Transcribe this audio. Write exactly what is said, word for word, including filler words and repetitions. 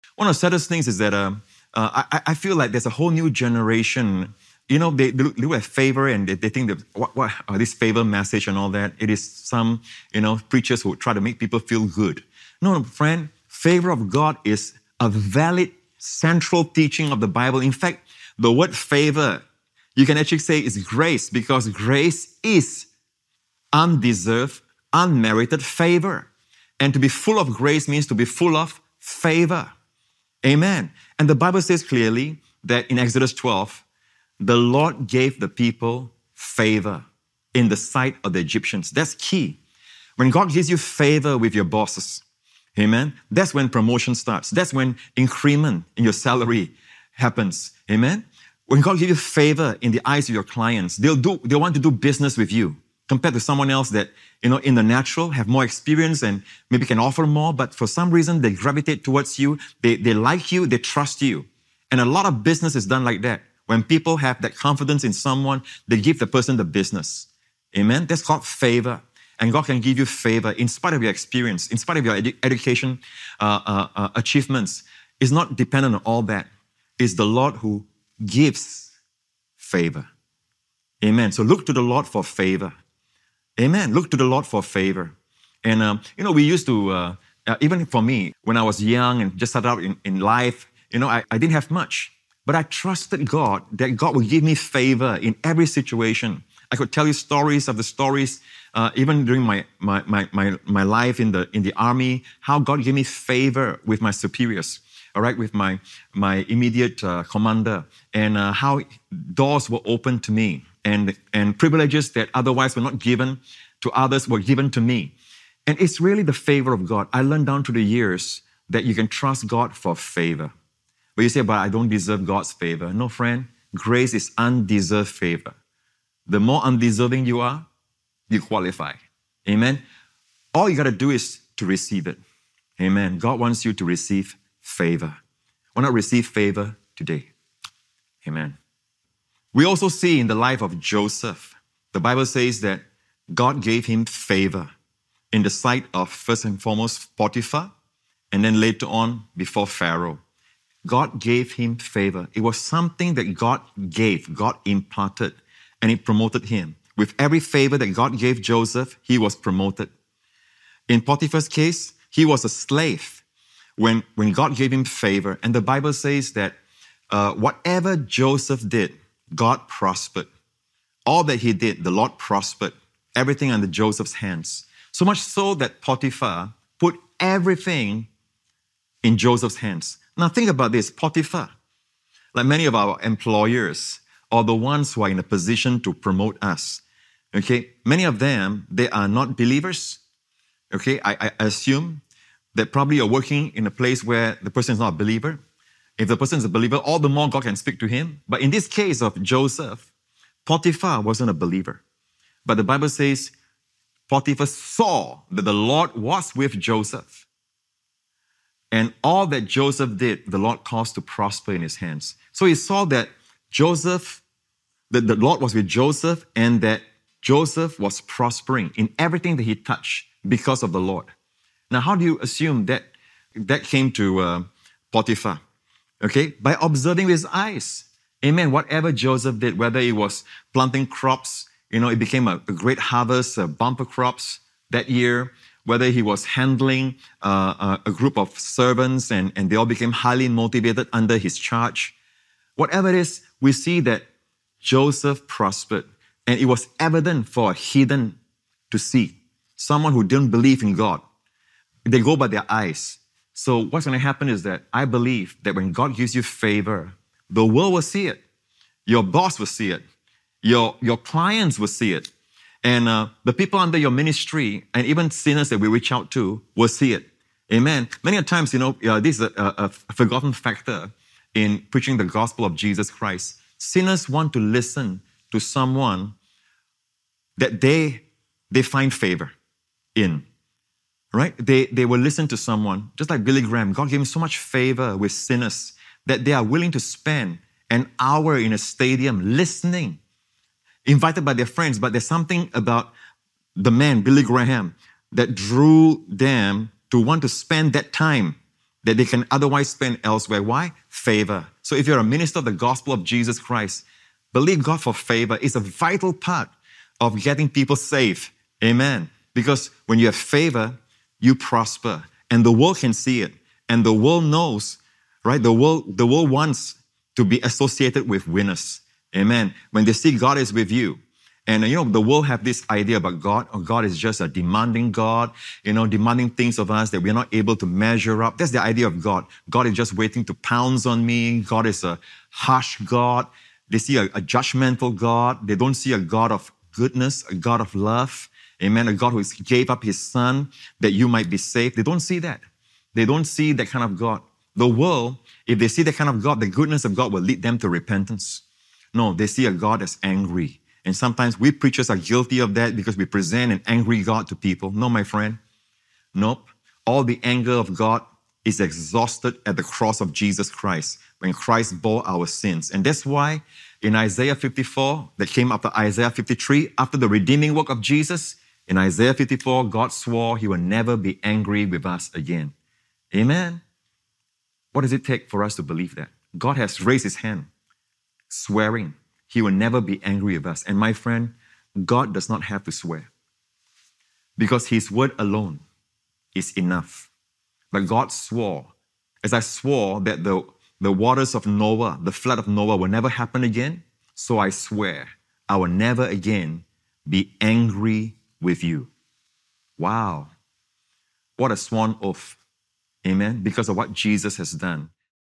One of the saddest things is that uh, uh, I, I feel like there's a whole new generation. You know, they, they, look, they look at favor and they, they think that what, what uh, this favor message and all that, it is some, you know, preachers who try to make people feel good. No, no, friend, favor of God is a valid central teaching of the Bible. In fact, the word favor, you can actually say is grace, because grace is undeserved, unmerited favor. And to be full of grace means to be full of favor. Amen. And the Bible says clearly that in Exodus twelve, the Lord gave the people favor in the sight of the Egyptians. That's key. When God gives you favor with your bosses, amen, that's when promotion starts. That's when increment in your salary happens. Amen. When God gives you favor in the eyes of your clients, they'll do, they want to do business with you compared to someone else that, you know, in the natural have more experience and maybe can offer more, but for some reason they gravitate towards you. They, they like you, they trust you. And a lot of business is done like that. When people have that confidence in someone, they give the person the business. Amen? That's called favor. And God can give you favor in spite of your experience, in spite of your edu- education uh, uh, uh, achievements. It's not dependent on all that. It's the Lord who gives favor. Amen. So look to the Lord for favor. Amen. Look to the Lord for favor. And, um, you know, we used to, uh, uh, even for me, when I was young and just started out in, in life, you know, I, I didn't have much. But I trusted God that God would give me favor in every situation. I could tell you stories of the stories, uh, even during my, my, my, my, my life in the, in the army, how God gave me favor with my superiors, all right, with my, my immediate uh, commander, and uh, how doors were opened to me, and, and privileges that otherwise were not given to others were given to me. And it's really the favor of God. I learned down through the years that you can trust God for favor. But you say, but I don't deserve God's favor. No, friend, grace is undeserved favor. The more undeserving you are, you qualify. Amen? All you got to do is to receive it. Amen. God wants you to receive favor. Why not receive favor today? Amen. We also see in the life of Joseph, the Bible says that God gave him favor in the sight of, first and foremost, Potiphar, and then later on before Pharaoh. God gave him favor. It was something that God gave, God imparted, and it promoted him. With every favor that God gave Joseph, he was promoted. In Potiphar's case, he was a slave when, when God gave him favor. And the Bible says that uh, whatever Joseph did, God prospered. All that he did, the Lord prospered. Everything under Joseph's hands. So much so that Potiphar put everything in Joseph's hands. Now think about this, Potiphar, like many of our employers or the ones who are in a position to promote us, okay, many of them, they are not believers, okay, I, I assume that probably you're working in a place where the person is not a believer. If the person is a believer, all the more God can speak to him. But in this case of Joseph, Potiphar wasn't a believer. But the Bible says Potiphar saw that the Lord was with Joseph. And all that Joseph did, the Lord caused to prosper in his hands. So he saw that Joseph, that the Lord was with Joseph, and that Joseph was prospering in everything that he touched because of the Lord. Now, how do you assume that that came to uh, Potiphar? Okay, by observing with his eyes. Amen. Whatever Joseph did, whether it was planting crops, you know, it became a, a great harvest, uh, bumper crops that year. Whether he was handling uh, a group of servants and, and they all became highly motivated under his charge. Whatever it is, we see that Joseph prospered. And it was evident for a heathen to see. Someone who didn't believe in God. They go by their eyes. So what's going to happen is that I believe that when God gives you favor, the world will see it. Your boss will see it. Your, your clients will see it. And uh, the people under your ministry and even sinners that we reach out to will see it. Amen. Many a times, you know, uh, this is a, a, a forgotten factor in preaching the gospel of Jesus Christ. Sinners want to listen to someone that they, they find favor in. Right? They, they will listen to someone, just like Billy Graham. God gave him so much favor with sinners that they are willing to spend an hour in a stadium listening, invited by their friends, but there's something about the man, Billy Graham, that drew them to want to spend that time that they can otherwise spend elsewhere. Why? Favor. So if you're a minister of the gospel of Jesus Christ, believe God for favor. It's a vital part of getting people saved. Amen. Because when you have favor, you prosper. And the world can see it. And the world knows, right? The world, the world wants to be associated with winners. Amen. When they see God is with you. And, you know, the world have this idea about God. Oh, God is just a demanding God, you know, demanding things of us that we're not able to measure up. That's the idea of God. God is just waiting to pounce on me. God is a harsh God. They see a, a judgmental God. They don't see a God of goodness, a God of love. Amen. A God who gave up his son that you might be saved. They don't see that. They don't see that kind of God. The world, if they see that kind of God, the goodness of God will lead them to repentance. No, they see a God that's angry. And sometimes we preachers are guilty of that because we present an angry God to people. No, my friend. Nope. All the anger of God is exhausted at the cross of Jesus Christ when Christ bore our sins. And that's why in Isaiah fifty-four, that came after Isaiah fifty-three, after the redeeming work of Jesus, in Isaiah fifty-four, God swore he will never be angry with us again. Amen. What does it take for us to believe that? God has raised his hand, swearing he will never be angry with us. And my friend, God does not have to swear because his word alone is enough. But God swore, as I swore that the, the waters of Noah, the flood of Noah will never happen again, so I swear I will never again be angry with you. Wow. What a sworn oath. Amen. Because of what Jesus has done.